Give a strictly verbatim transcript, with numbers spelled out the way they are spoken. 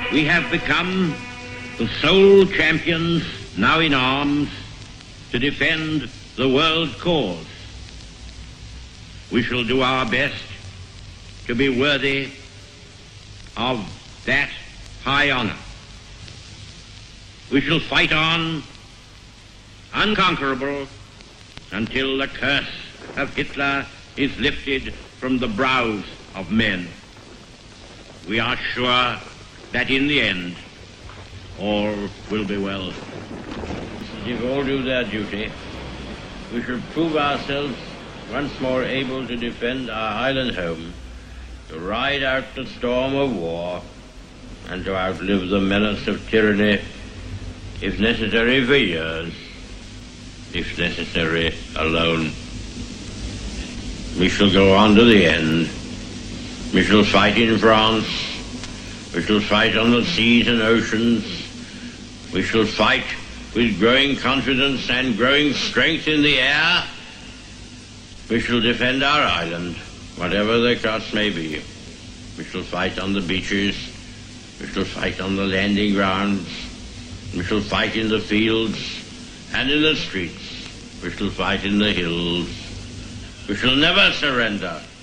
we have become the sole champions now in arms to defend the world cause. We shall do our best to be worthy of that high honor. We shall fight on, unconquerable, until the curse of Hitler is lifted from the brows of men. We are sure that in the end, all will be well. If all do their duty, we shall prove ourselves once more able to defend our island home, to ride out the storm of war, and to outlive the menace of tyranny, if necessary for years, if necessary alone. We shall go on to the end. We shall fight in France. We shall fight on the seas and oceans. We shall fight with growing confidence and growing strength in the air. We shall defend our island, whatever the cost may be. We shall fight on the beaches. We shall fight on the landing grounds. We shall fight in the fields and in the streets. We shall fight in the hills. We shall never surrender.